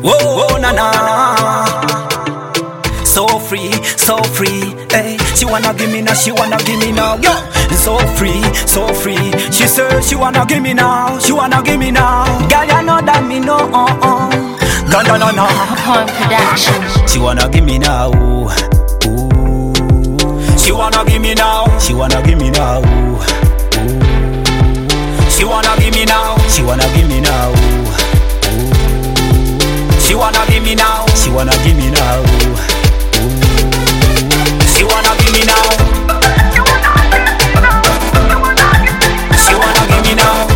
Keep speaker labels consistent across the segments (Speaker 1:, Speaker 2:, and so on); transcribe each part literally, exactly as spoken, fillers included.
Speaker 1: Whoa, whoa, na na. So free, so free, hey. She wanna give me now, she wanna give me now, yo. So free, so free. She said she wanna give me now, she wanna give me now. Girl, you know that me know, uh uh. No, no, no, no.
Speaker 2: Home production.
Speaker 1: She wanna give me now, ooh. She wanna give me now, she wanna give me now, ooh. She wanna give me now, she wanna give me now, ooh. She wanna give me now, she wanna give me now, ooh. She wanna give me now. She wanna give me now.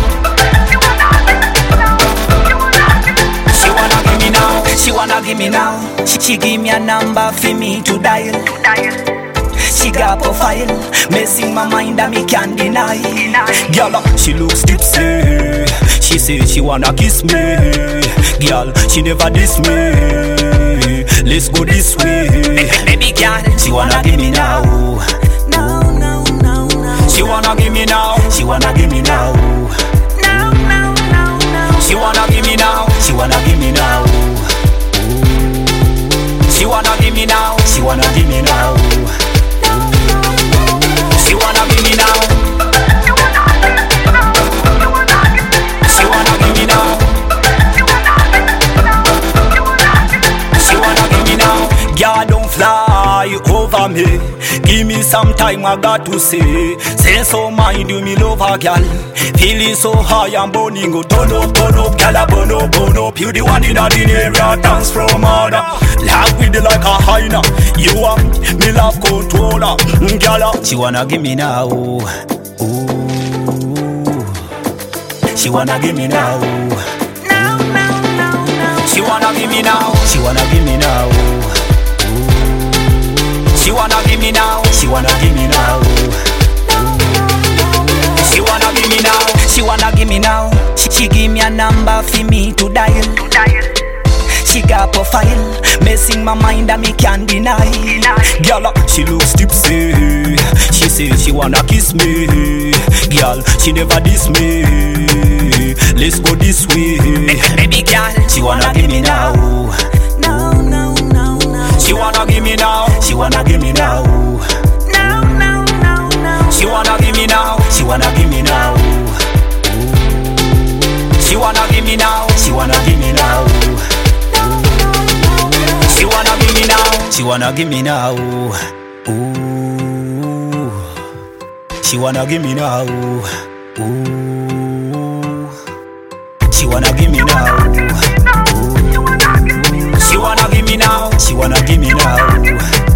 Speaker 1: She wanna give me now. She wanna give me now. She, she give me a number for me to dial. She got profile, messing my mind and me can't deny. Girl, she looks tipsy. She say she wanna kiss me. Girl, she never diss me. Let's go this way. Baby girl, she wanna give me now. No, no, no, no. She wanna give me now. She wanna give me now. No, no, no, no. She wanna give me now. She wanna give me now. She wanna give me now. She wanna give me now. She wanna give me now. She wanna give me now. She wanna give me now. Girl, don't fly over me. Give me some time, I got to say. Say so mind you, me love her, girl. Feeling so high and burning, go turn up, turn up, girl, I burn up, burn up. You the one in the area, dance from order. Laugh with it like a hyena. You want me love controller, girl. She wanna give me now, ooh. She wanna give me now. No, no, no, no. She wanna give me now. She wanna give me now. She wanna give me now. She wanna give me now. She wanna give me now. She wanna give me now. She, she give me a number for me to dial. She got profile, messing my mind and me can't deny. Girl, she looks tipsy. She say she wanna kiss me. Girl, she never diss me. Let's go this way. Baby girl, she wanna give me now. No, no, no, no. She wanna give me now. She wanna give me now. No, no, no, no. She wanna give me now. She wanna give me now. She wanna give me now. She wanna give me now. She wanna give me now. She wanna give me now. Ooh. She wanna give me now. Ooh. She wanna give me now. Ooh. She wanna give me now. She wanna give me now.